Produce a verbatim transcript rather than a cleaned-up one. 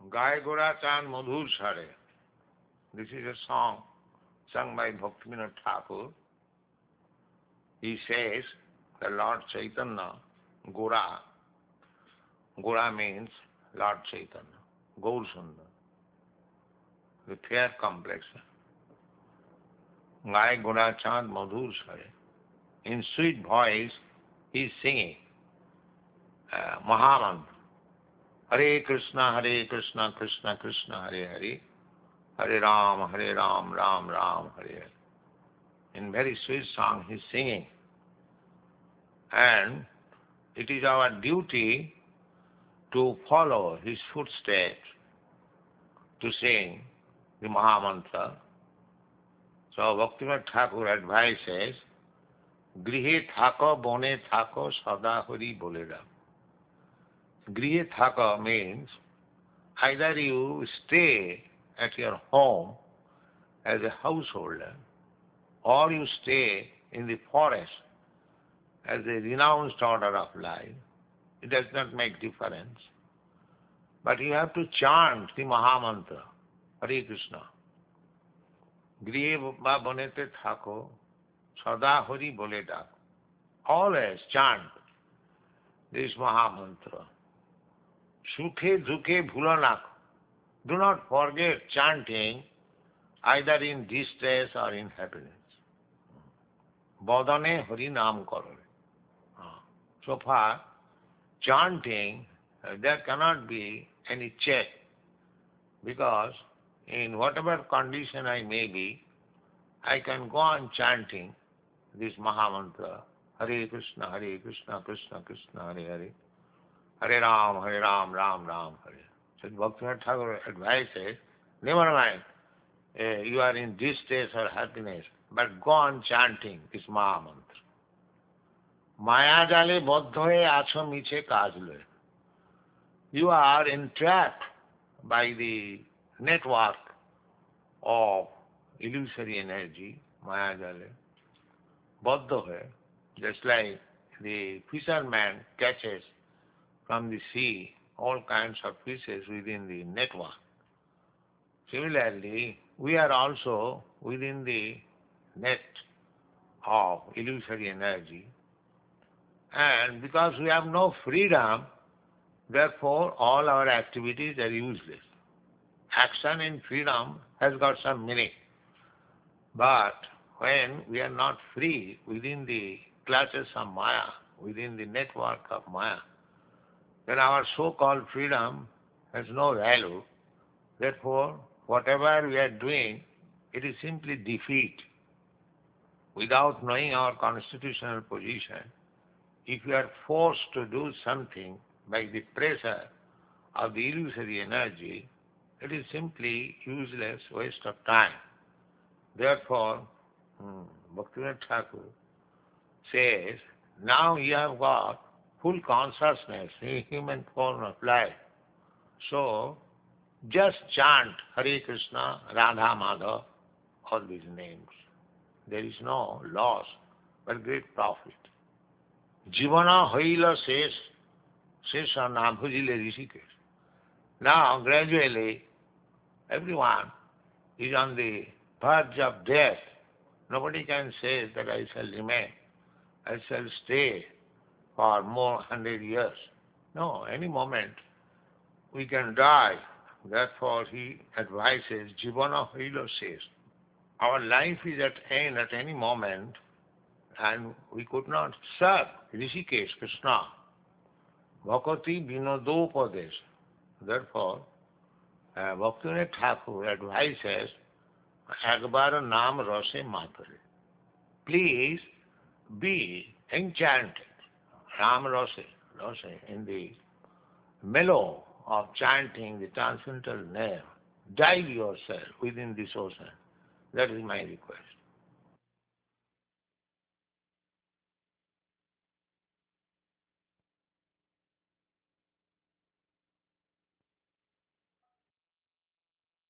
Gai Gora Chan Madhur Sare. This is a song sung by Bhaktivinoda Thakur. He says the Lord Chaitanya, Gora, Gora means Lord Chaitanya, Gaur Sundar, the fair complexion. Gai Gora Chand Madhur Sare. In sweet voice, he is singing uh, Mahamantra. Hare Krishna, Hare Krishna, Krishna Krishna, Hare Hare, Hare Ram, Hare Ram, Ram Ram, Hare Hare. In very sweet song he is singing. And it is our duty to follow his footsteps, to sing the Mahamantra. So Bhaktivinoda Thakur advises, Grihe thako bone thako sada hari bolera. Grihe thaka means either you stay at your home as a householder or you stay in the forest as a renounced order of life. It does not make difference. But you have to chant the Mahamantra, Hare Krishna. Grihe ba bonete thako, sada hari bole dak. Always chant this Mahamantra. Sukhe dukhe bhulo na. Do not forget chanting either in distress or in happiness. Bodane hari naam karo. So far, chanting, uh, there cannot be any check, because in whatever condition I may be, I can go on chanting this Mahamantra, Hare Krishna, Hare Krishna, Krishna Krishna, Hare Hare, Hare Ram, Hare Ram, Ram Ram, Hare. So Bhaktivinoda Thakur advises, never mind, uh, you are in distress or happiness, but go on chanting this Mahamantra. Maya jale baddha hoye acho miche kaj loye. You are entrapped by the network of illusory energy, Maya jale, baddha hoye, just like the fisherman catches from the sea all kinds of fishes within the network. Similarly, we are also within the net of illusory energy, and because we have no freedom, therefore all our activities are useless. Action in freedom has got some meaning. But when we are not free within the clutches of Maya, within the network of Maya, then our so-called freedom has no value. Therefore, whatever we are doing, it is simply defeat. Without knowing our constitutional position, if we are forced to do something by the pressure of the illusory energy, it is simply useless waste of time. Therefore, hmm, Bhaktivinoda Thakur says, now you have got full consciousness in human form of life. So, just chant Hare Krishna, Radha Madhava, all these names. There is no loss, but great profit. Jivana hoila ses, sesa na bhujile rishikesh. Now, gradually, everyone is on the verge of death. Nobody can say that I shall remain, I shall stay for more hundred years. No, any moment we can die. Therefore, he advises, Jivana hoila ses. Our life is at end at any moment, and we could not serve Rishikesh, Krishna. Bhakati vinodopadesh. Therefore, uh, Bhaktivinoda Thakur advises, Akbar naam rase matare. Please be enchanted. Ram rase, rase, in the mellow of chanting the transcendental name. Dive yourself within this ocean. That is my request.